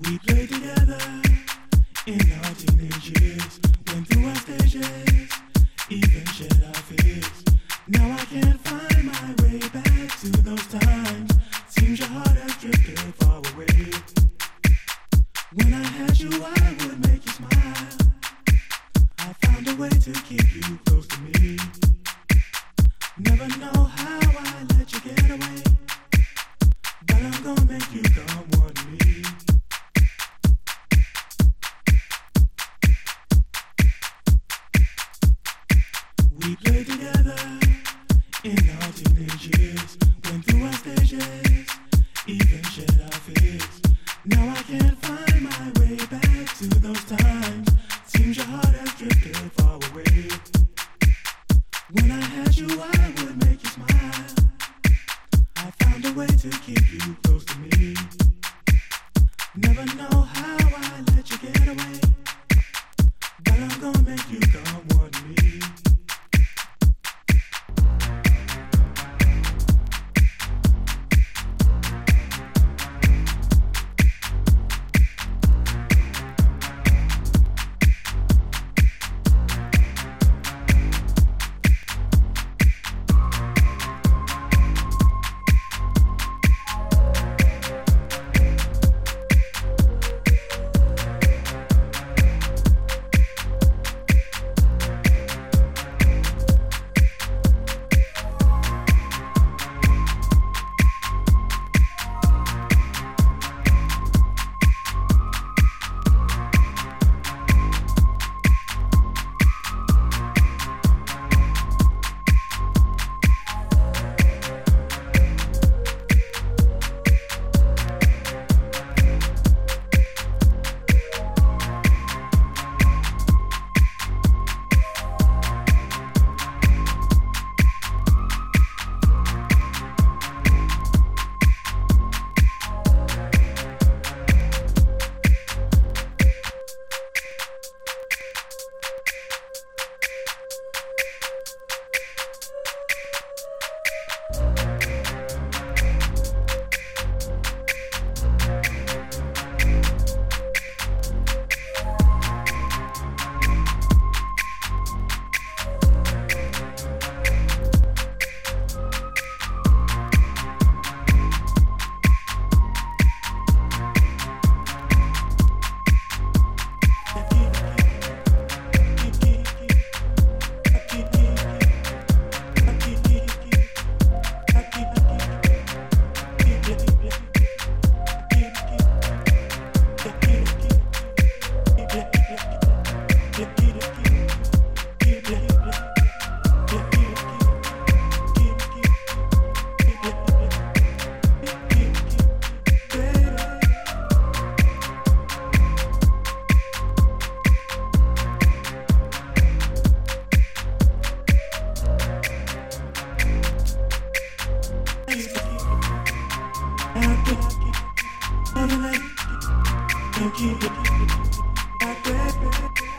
We played together in our teenage years, went through our stages, even shared our fears. Now I can't find my way back to those times. Seems your heart has drifted far away. When I had you, I would make you smile. I found a way to keep you close to me. Never know how I let you get away, but I'm gonna make you come one to me. We played together in our teenage years, went through our stages, even shared our fears. Now I can't find my way back to those times. Seems your heart has drifted far away. When I had you, I would make you smile. I found a way to keep you close to me. Never know how I let you get away, but I'm gonna make you come one to me. Keep it,